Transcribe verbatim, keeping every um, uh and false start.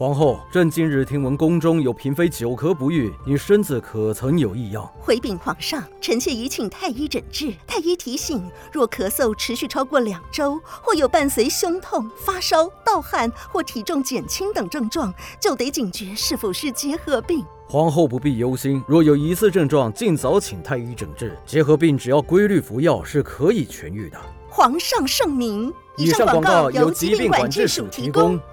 皇后，朕近日听闻宫中有嫔妃久咳不愈，你身子可曾有异样？ 回禀皇上，臣妾已请太医诊治。太医提醒，若咳嗽持续超过两周，或有伴随胸痛、发烧、盗汗或体重减轻等症状，就得警觉是否是结核病。 皇后不必忧心，若有疑似症状，尽早请太医诊治。结核病只要规律服药是可以痊愈的。 皇上圣明。 以上广告由疾病管制署提供。